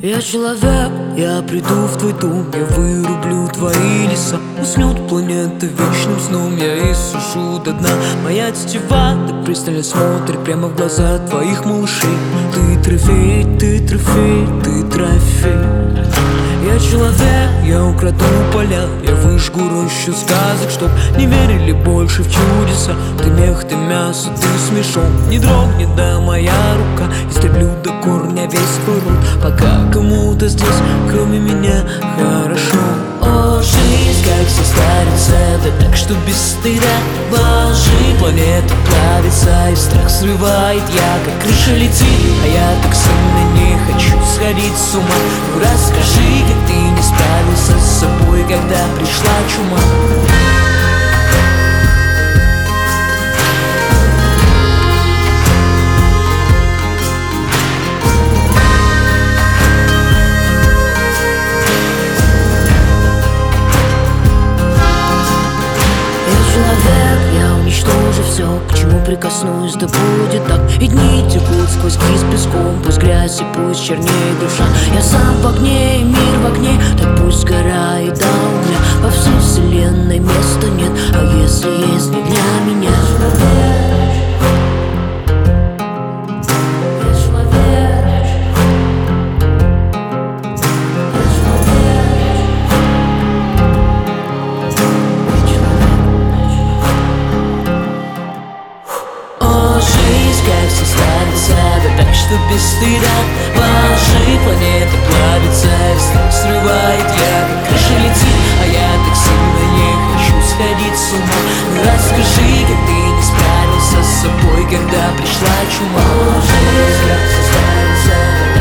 Я человек, я приду в твой дом, я вырублю твои леса. Уснет планета вечным сном, я иссушу до дна. Моя тетива так пристально смотрит прямо в глаза твоих малышей. Ты трофей, ты трофей, ты трофей. Я человек, я украду поля, я выжгу рощу сказок, чтоб не верили больше в чудеса. Ты мех, ты мясо, ты смешон. Не дрогнет, да, моя рука. Истреблю до корня весь твой род, пока кому-то здесь, кроме меня, хорошо. О, жизнь, как состарится, да так, что без стыда. Ложи, планета плавится, и страх срывает. Я как крыша летит, а я так сильно не хочу сходить с ума. Ну расскажи, как ты не справился с собой, когда пришла чума. Я уничтожу все, к чему прикоснусь, да будет так. И дни текут сквозь кисть песком, пусть грязь и пусть чернее душа. Я сам в огне и мир в огне, так пусть сгорает до угля. Во всей вселенной места нет, а если есть, не для меня. Как составится, да так, что без стыда. Ложи, планета плавится, и страх срывает. Я как крыша летит, а я так сильно не хочу сходить с ума. Ну расскажи, как ты не справился с собой, когда пришла чума. Ложи, как составится,